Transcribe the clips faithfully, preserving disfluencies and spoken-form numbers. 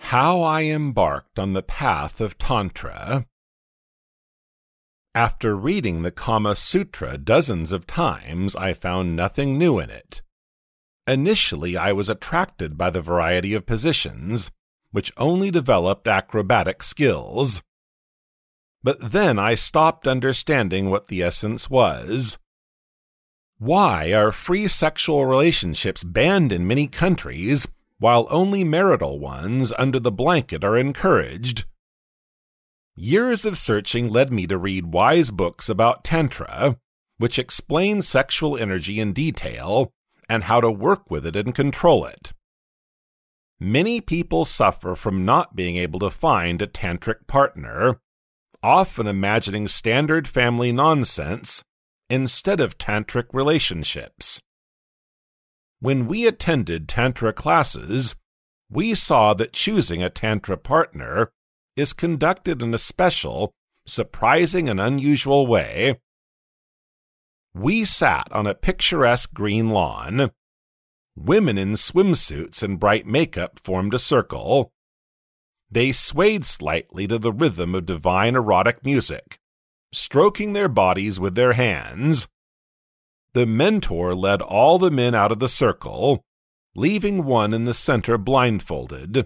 How I embarked on the path of Tantra. After reading the Kama Sutra dozens of times, I found nothing new in it. Initially, I was attracted by the variety of positions, which only developed acrobatic skills. But then I stopped understanding what the essence was. Why are free sexual relationships banned in many countries, while only marital ones under the blanket are encouraged? Years of searching led me to read wise books about Tantra, which explain sexual energy in detail and how to work with it and control it. Many people suffer from not being able to find a tantric partner, often imagining standard family nonsense instead of tantric relationships. When we attended Tantra classes, we saw that choosing a Tantra partner is conducted in a special, surprising and unusual way. We sat on a picturesque green lawn. Women in swimsuits and bright makeup formed a circle. They swayed slightly to the rhythm of divine erotic music, stroking their bodies with their hands. The mentor led all the men out of the circle, leaving one in the center blindfolded.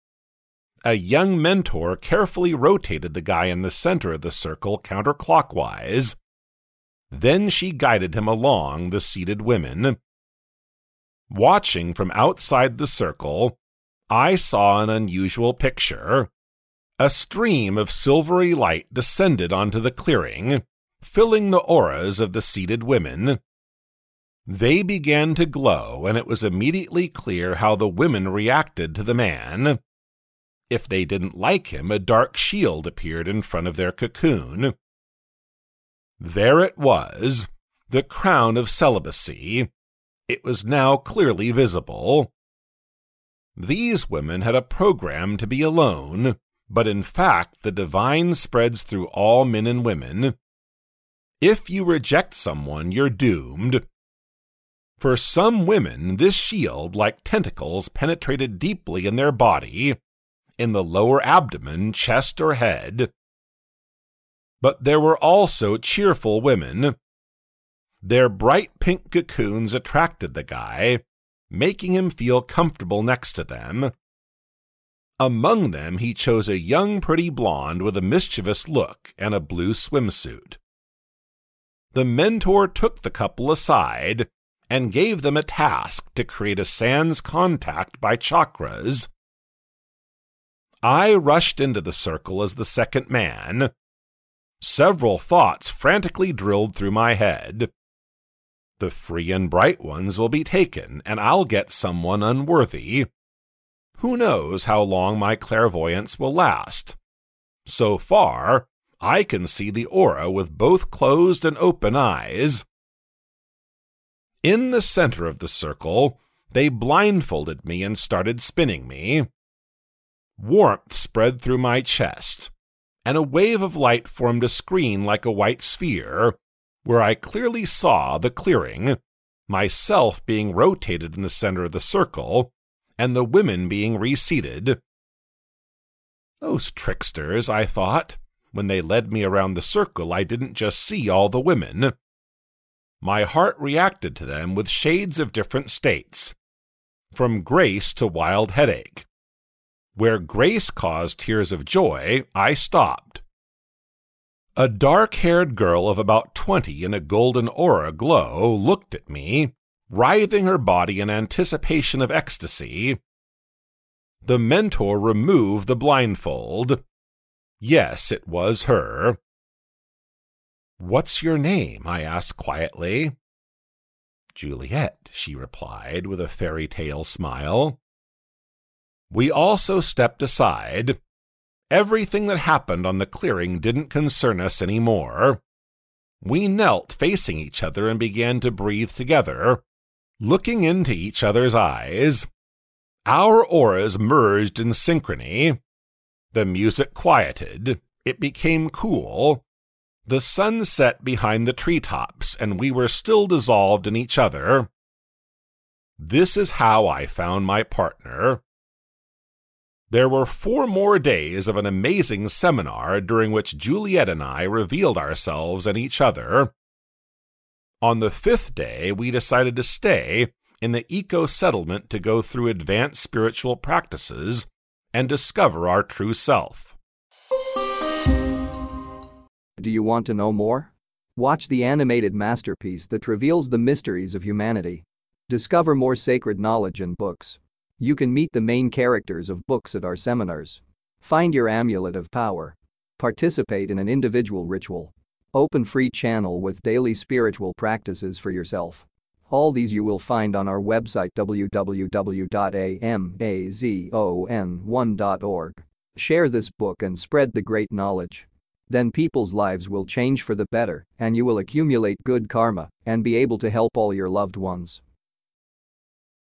A young mentor carefully rotated the guy in the center of the circle counterclockwise. Then she guided him along the seated women. Watching from outside the circle, I saw an unusual picture. A stream of silvery light descended onto the clearing, filling the auras of the seated women. They began to glow, and it was immediately clear how the women reacted to the man. If they didn't like him, a dark shield appeared in front of their cocoon. There it was, the crown of celibacy. It was now clearly visible. These women had a program to be alone, but in fact the divine spreads through all men and women. If you reject someone, you're doomed. For some women, this shield, like tentacles, penetrated deeply in their body, in the lower abdomen, chest, or head. But there were also cheerful women. Their bright pink cocoons attracted the guy, making him feel comfortable next to them. Among them, he chose a young, pretty blonde with a mischievous look and a blue swimsuit. The mentor took the couple aside and gave them a task to create a sans contact by chakras. I rushed into the circle as the second man. Several thoughts frantically drilled through my head. The free and bright ones will be taken, and I'll get someone unworthy. Who knows how long my clairvoyance will last? So far, I can see the aura with both closed and open eyes. In the center of the circle, they blindfolded me and started spinning me. Warmth spread through my chest, and a wave of light formed a screen like a white sphere, where I clearly saw the clearing, myself being rotated in the center of the circle, and the women being reseated. Those tricksters, I thought. When they led me around the circle, I didn't just see all the women. My heart reacted to them with shades of different states, from grace to wild headache. Where grace caused tears of joy, I stopped. A dark-haired girl of about twenty in a golden aura glow looked at me, writhing her body in anticipation of ecstasy. The mentor removed the blindfold. Yes, it was her. "What's your name?" I asked quietly. "Juliet," she replied with a fairy tale smile. We also stepped aside. Everything that happened on the clearing didn't concern us anymore. We knelt facing each other and began to breathe together, looking into each other's eyes. Our auras merged in synchrony. The music quieted. It became cool. The sun set behind the treetops, and we were still dissolved in each other. This is how I found my partner. There were four more days of an amazing seminar during which Juliet and I revealed ourselves and each other. On the fifth day, we decided to stay in the eco-settlement to go through advanced spiritual practices and discover our true self. Do you want to know more? Watch the animated masterpiece that reveals the mysteries of humanity. Discover more sacred knowledge in books. You can meet the main characters of books at our seminars. Find your amulet of power. Participate in an individual ritual. Open free channel with daily spiritual practices for yourself. All these you will find on our website w w w dot amazon one dot org. Share this book and spread the great knowledge. Then people's lives will change for the better and you will accumulate good karma and be able to help all your loved ones.